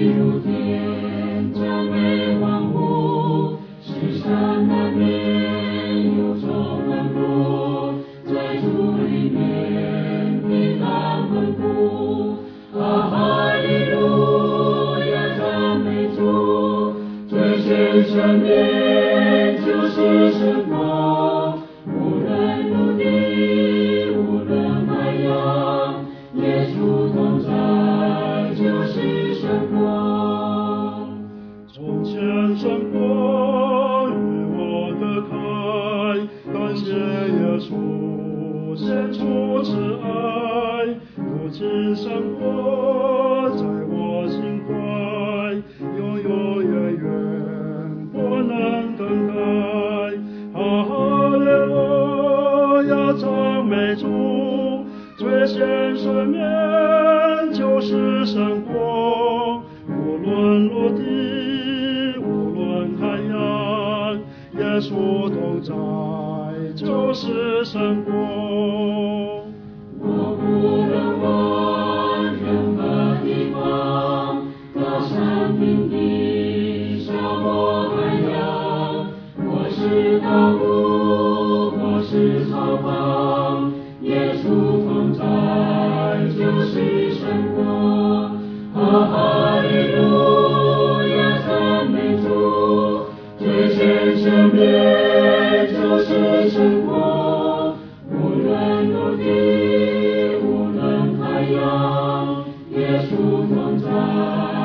如天，将美万物，世上难免有种困苦，在主里面平安稳固。哈利路亚，赞美主，最全生命就是生活，无论陆地，无论海洋，耶稣同在就是生活。 从前生活与我隔开，感谢耶稣献出慈爱，如今生活在我心怀，永永远远不能更改。哈利路亚，赞美主，最显生命就是生活，无论陆地，无论海洋，耶稣同在就是生活。 我不论往任何地方，高山平地，沙漠海洋，或是道路，或是草房，耶稣同在就是生活。哈利路亚，赞美主，最显生命就是生活，无论陆地，无论海洋，耶稣同在。